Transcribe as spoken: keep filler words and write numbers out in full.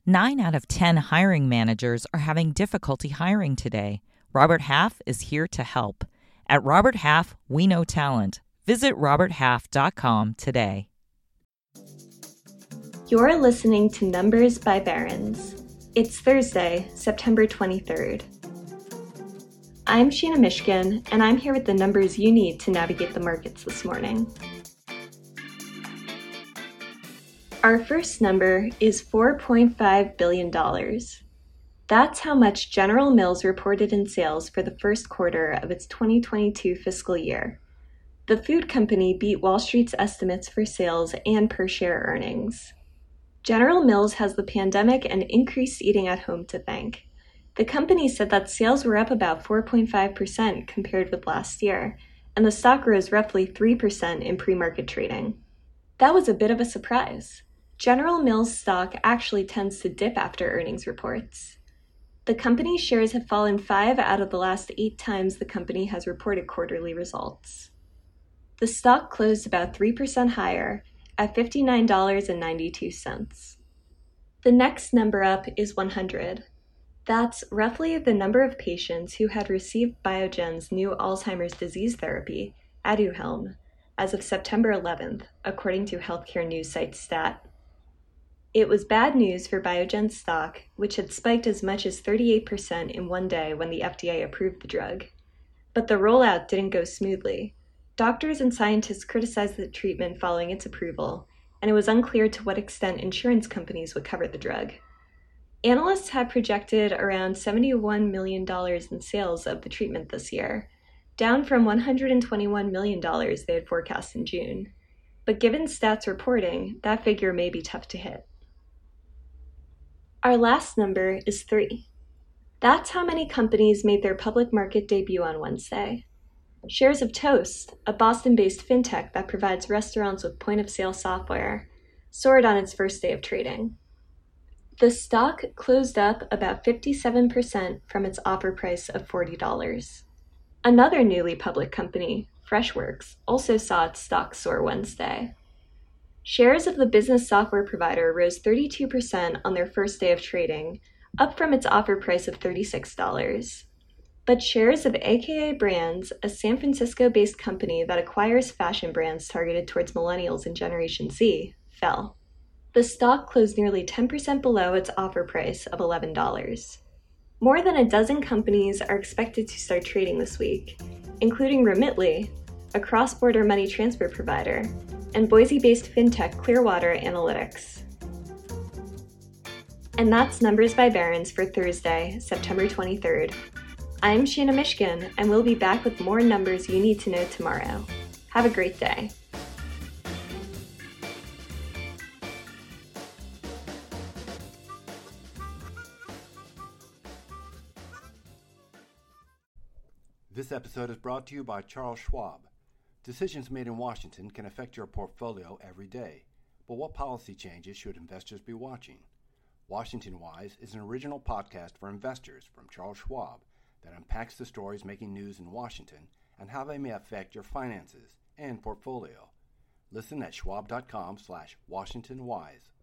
Nine out of ten hiring managers are having difficulty hiring today. Robert Half is here to help. At Robert Half, we know talent. Visit robert half dot com today. You're listening to Numbers by Barron's. It's Thursday, September twenty-third. I'm Sheena Mishkin, and I'm here with the numbers you need to navigate the markets this morning. Our first number is four point five billion dollars. That's how much General Mills reported in sales for the first quarter of its twenty twenty-two fiscal year. The food company beat Wall Street's estimates for sales and per-share earnings. General Mills has the pandemic and increased eating at home to thank. The company said that sales were up about four point five percent compared with last year, and the stock rose roughly three percent in pre-market trading. That was a bit of a surprise. General Mills stock actually tends to dip after earnings reports. The company's shares have fallen five out of the last eight times the company has reported quarterly results. The stock closed about three percent higher at fifty-nine dollars and ninety-two cents. The next number up is one hundred. That's roughly the number of patients who had received Biogen's new Alzheimer's disease therapy, Aduhelm, as of September eleventh, according to healthcare news site Stat. It was bad news for Biogen's stock, which had spiked as much as thirty-eight percent in one day when the F D A approved the drug. But the rollout didn't go smoothly. Doctors and scientists criticized the treatment following its approval, and it was unclear to what extent insurance companies would cover the drug. Analysts had projected around seventy-one million dollars in sales of the treatment this year, down from one hundred twenty-one million dollars they had forecast in June. But given Stat's reporting, that figure may be tough to hit. Our last number is three. That's how many companies made their public market debut on Wednesday. Shares of Toast, a Boston-based fintech that provides restaurants with point-of-sale software, soared on its first day of trading. The stock closed up about fifty-seven percent from its offer price of forty dollars. Another newly public company, Freshworks, also saw its stock soar Wednesday. Shares of the business software provider rose thirty-two percent on their first day of trading, up from its offer price of thirty-six dollars. But shares of A K A Brands, a San Francisco-based company that acquires fashion brands targeted towards millennials and Generation Z, fell. The stock closed nearly ten percent below its offer price of eleven dollars. More than a dozen companies are expected to start trading this week, including Remitly, a cross-border money transfer provider, and Boise-based fintech Clearwater Analytics. And that's Numbers by Barron's for Thursday, September twenty-third. I'm Sheena Mishkin, and we'll be back with more numbers you need to know tomorrow. Have a great day. This episode is brought to you by Charles Schwab. Decisions made in Washington can affect your portfolio every day, but what policy changes should investors be watching? Washington Wise is an original podcast for investors from Charles Schwab that unpacks the stories making news in Washington and how they may affect your finances and portfolio. Listen at schwab dot com slash Washington Wise.